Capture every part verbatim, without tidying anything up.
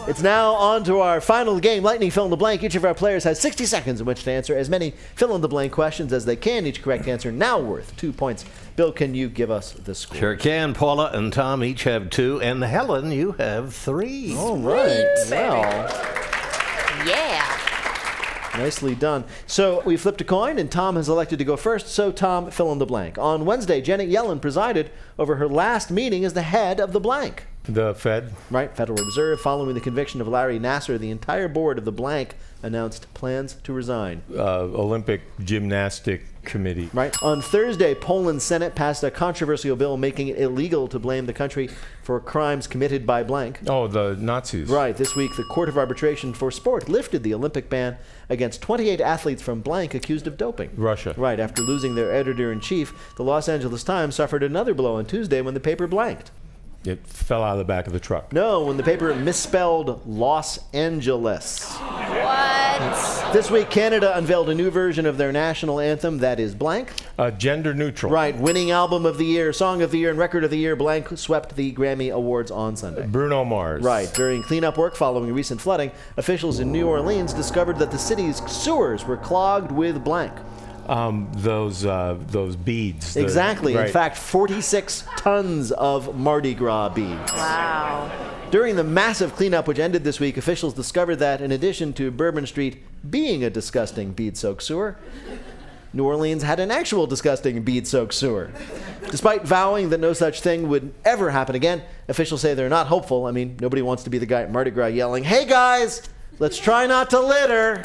It's now on to our final game, Lightning Fill in the Blank. Each of our players has sixty seconds in which to answer as many fill-in-the-blank questions as they can. Each correct answer now worth two points. Bill, can you give us the score? Sure can. Paula and Tom each have two, and Helen, you have three. All right. Well, Yeah. nicely done. So we flipped a coin, and Tom has elected to go first. So Tom, fill in the blank. On Wednesday, Janet Yellen presided over her last meeting as the head of the blank. The Fed. Right, Federal Reserve. Following the conviction of Larry Nassar, the entire board of the blank announced plans to resign. Uh, Olympic Gymnastic Committee. Right. On Thursday, Poland's Senate passed a controversial bill making it illegal to blame the country for crimes committed by blank. Oh, the Nazis. Right. This week, the Court of Arbitration for Sport lifted the Olympic ban against twenty-eight athletes from blank accused of doping. Russia. Right. After losing their editor-in-chief, the Los Angeles Times suffered another blow on Tuesday when the paper blanked. It fell out of the back of the truck. No, when the paper misspelled Los Angeles. What? This week, Canada unveiled a new version of their national anthem that is blank. Uh, gender neutral. Right, winning album of the year, song of the year, and record of the year, blank swept the Grammy Awards on Sunday. Bruno Mars. Right, during cleanup work following recent flooding, officials in New Orleans discovered that the city's sewers were clogged with blank. Um, those uh, those beads. the- Exactly. right. In fact, forty-six tons of Mardi Gras beads. Wow. During the massive cleanup which ended this week, officials discovered that in addition to Bourbon Street being a disgusting bead-soaked sewer, New Orleans had an actual disgusting bead-soaked sewer. Despite vowing that no such thing would ever happen again, officials say they're not hopeful. I mean, nobody wants to be the guy at Mardi Gras yelling, "Hey guys, let's try not to litter."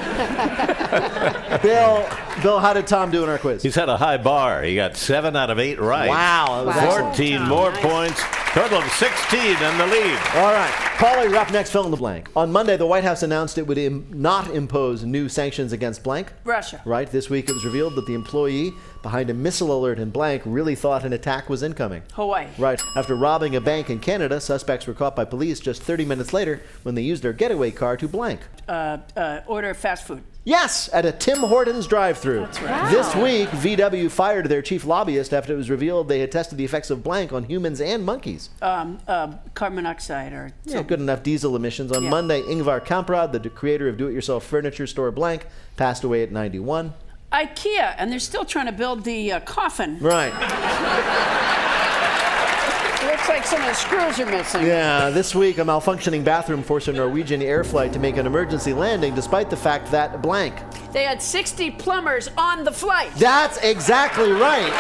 Bill, Bill, how did Tom do in our quiz? He's had a high bar. He got seven out of eight right. Wow. That was Wow. excellent. fourteen Tom, more nice. points. Total of sixteen in the lead. All right. Paula, you're up next. Fill in the blank. On Monday, the White House announced it would Im- not impose new sanctions against blank. Russia. Right. This week, it was revealed that the employee behind a missile alert in blank really thought an attack was incoming. Hawaii. Right. After robbing a bank in Canada, suspects were caught by police just thirty minutes later when they used their getaway car to blank. Uh, uh, order fast food. Yes, at a Tim Hortons drive-thru. That's right. This week, V W fired their chief lobbyist after it was revealed they had tested the effects of blank on humans and monkeys. Um, uh, carbon monoxide or Yeah, something. good enough diesel emissions. On Yeah. Monday, Ingvar Kamprad, the d- creator of do-it-yourself furniture store blank, passed away at ninety-one. IKEA, and they're still trying to build the uh, coffin. Right. Looks like some of the screws are missing. Yeah, this week, a malfunctioning bathroom forced a Norwegian air flight to make an emergency landing despite the fact that blank. They had sixty plumbers on the flight. That's exactly right.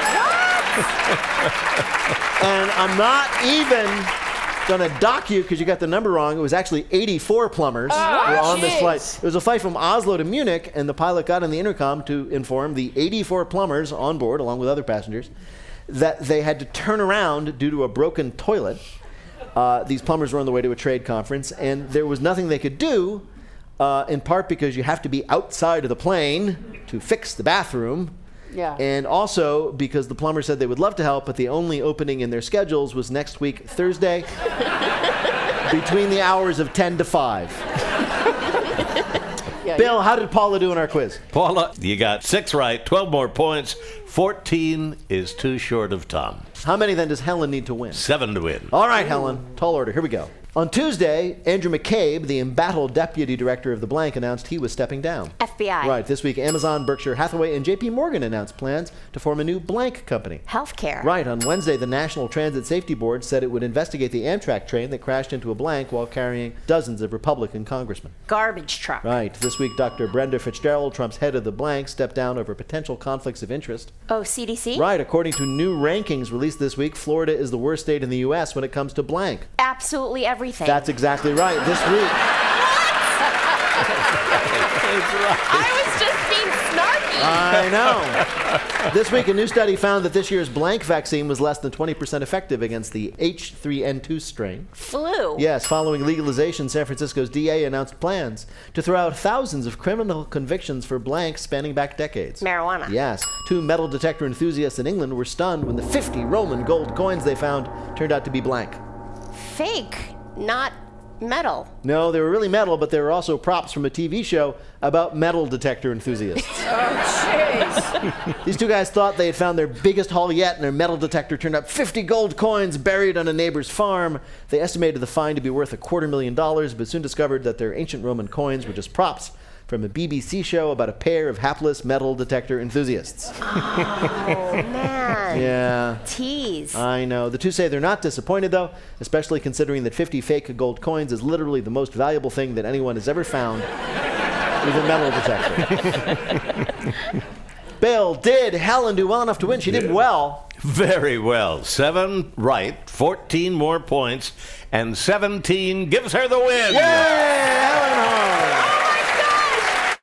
And I'm not even going to dock you because you got the number wrong. It was actually eighty-four plumbers Oh, who were on this jeez. flight. It was a flight from Oslo to Munich, and the pilot got on the intercom to inform the eighty-four plumbers on board, along with other passengers, that they had to turn around due to a broken toilet. Uh, these plumbers were on the way to a trade conference, and there was nothing they could do, uh, in part because you have to be outside of the plane to fix the bathroom. Yeah. And also because the plumber said they would love to help, but the only opening in their schedules was next week, Thursday, between the hours of ten to five. Yeah, Bill, how did Paula do in our quiz? Paula, you got six right, twelve more points. fourteen is too short of Tom. How many then does Helen need to win? Seven to win. All right, Helen, tall order. Here we go. On Tuesday, Andrew McCabe, the embattled deputy director of the blank, announced he was stepping down. F B I. Right. This week, Amazon, Berkshire Hathaway, and J P Morgan announced plans to form a new blank company. Healthcare. Right. On Wednesday, the National Transit Safety Board said it would investigate the Amtrak train that crashed into a blank while carrying dozens of Republican congressmen. Garbage truck. Right. This week, Doctor Brenda Fitzgerald, Trump's head of the blank, stepped down over potential conflicts of interest. Oh, C D C? Right. According to new rankings released this week, Florida is the worst state in the U S when it comes to blank. Absolutely everything. That's exactly right. This week. I was just being snarky. I know. This week, a new study found that this year's blank vaccine was less than twenty percent effective against the H three N two strain. Flu. Yes, following legalization, San Francisco's D A announced plans to throw out thousands of criminal convictions for blank spanning back decades. Marijuana. Yes. Two metal detector enthusiasts in England were stunned when the fifty Roman gold coins they found turned out to be blank. Fake. Not metal. No, they were really metal, but they were also props from a T V show about metal detector enthusiasts. Oh, jeez. These two guys thought they had found their biggest haul yet, and their metal detector turned up fifty gold coins buried on a neighbor's farm. They estimated the find to be worth a quarter million dollars, but soon discovered that their ancient Roman coins were just props from a B B C show about a pair of hapless metal detector enthusiasts. Oh, man. Yeah. Tease. I know. The two say they're not disappointed, though, especially considering that fifty fake gold coins is literally the most valuable thing that anyone has ever found with a metal detector. Bill, did Helen do well enough to win? She did well. Very well. Seven right, fourteen more points, and seventeen gives her the win. Yay! Helen Hall!